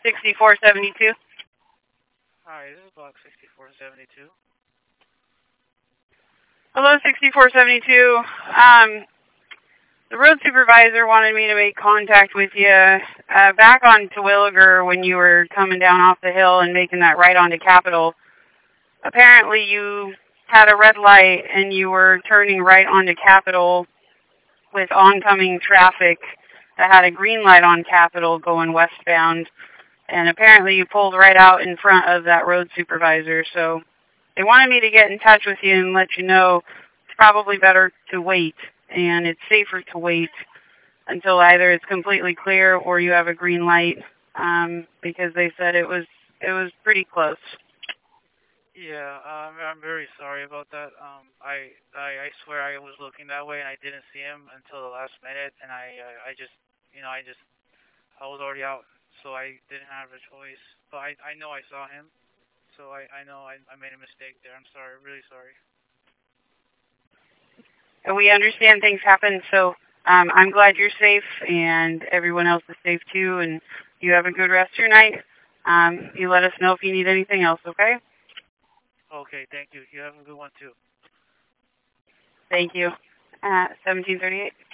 6472. Hi, this is block 6472. Hello, 6472. The road supervisor wanted me to make contact with you back on Terwilliger when you were coming down off the hill and making that right onto Capitol. Apparently you had a red light and you were turning right onto Capitol with oncoming traffic that had a green light on Capitol going westbound. And apparently you pulled right out in front of that road supervisor. So they wanted me to get in touch with you and let you know it's probably better to wait. And it's safer to wait until either it's completely clear or you have a green light, because they said it was pretty close. Yeah, I'm very sorry about that. I swear I was looking that way and I didn't see him until the last minute, and I just, I was already out, so I didn't have a choice. But I know I saw him, so I know I made a mistake there. I'm sorry, really sorry. And we understand things happen, so I'm glad you're safe and everyone else is safe too, and you have a good rest of your night. You let us know if you need anything else, okay? Okay, thank you. You have a good one too. Thank you. 1738.